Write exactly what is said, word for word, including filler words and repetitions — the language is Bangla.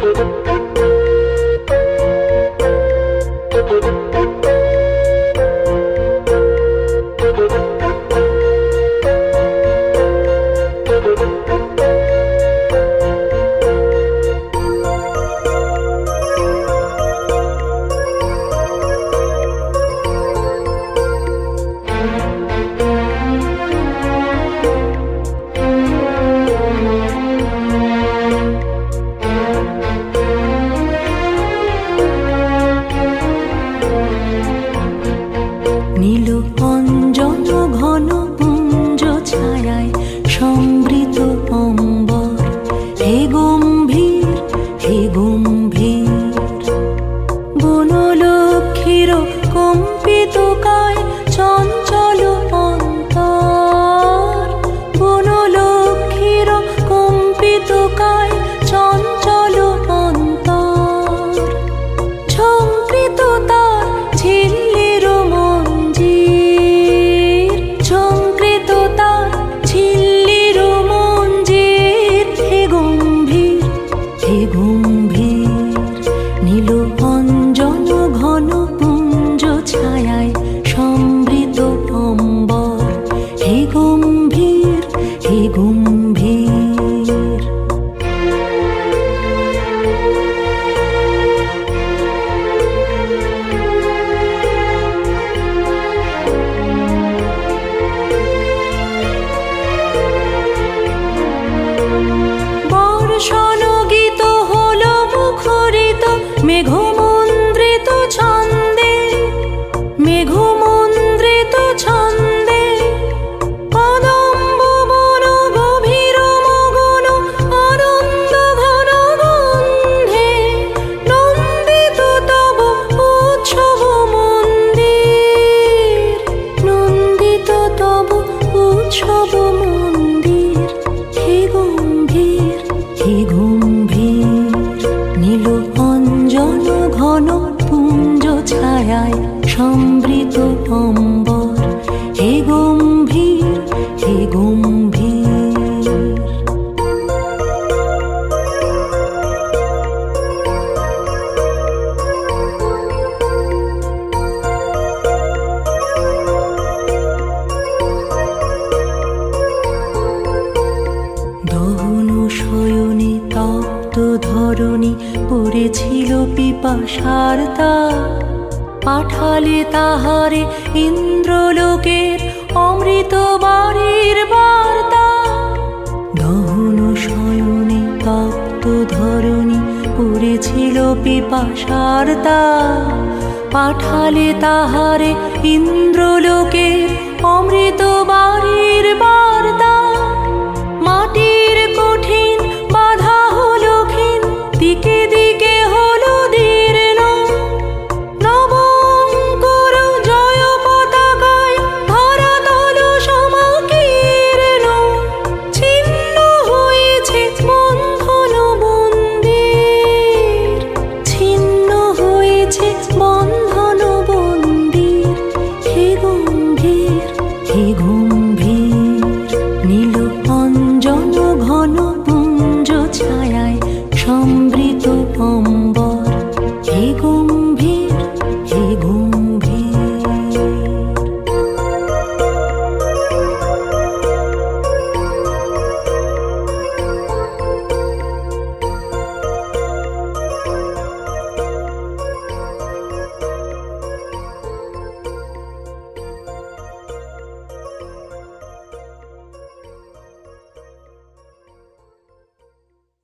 নীল অঞ্জন ঘন পুঞ্জ ছায়ায় সমৃত অম্বর, হে গম্ভীর হে গম্ভীর। বনলক্ষ্মীর কম্পিত কায় চঞ্চল অন্তর, বনলক্ষ্মীর কম্পিত কায় চঞ্চল অন্তর। ঝঙ্কৃত তার ঝিল্লির মঞ্জির, ঝঙ্কৃত তার ঝিল্লির মঞ্জির। হে গম্ভীর হে গম্ভীর। নীল অঞ্জন ঘন পুঞ্জ ছায়ায় সমৃত অম্বর, হে গম্ভীর হে গম্ভীর। বর্ষণ গীত হল মুখরিত মেঘমন্দ্রিত ছন্দে, মেঘমন্দ্রিত ছন্দে। কদম্ব বন গভীর মগন আনন্দ ঘন গন্ধে, নন্দিত তব উৎসব মন্দির, নন্দিত তব উৎসব মন্দির। হে গম্ভীর হে গম্ভীর। নীল অঞ্জন ঘন পুঞ্জ ছায়ায় সমৃত অম্বর, হে গম্ভীর হে গম্ভীর। দহন শয়নে তপ্ত ধরণী পড়েছিল পিপাসার তাপ, পাঠালে তাহারে ইন্দ্রলোকের অমৃত বাড়ির বার্তা। দহন শয়নে তপ্ত ধরণী পড়েছিল পিপাসার তাপ, পাঠালে তাহারে ইন্দ্রলোকের অমৃত বাড়ির বার্তা। মাটির কঠিন বাধা হলো ক্ষীণ, দিকে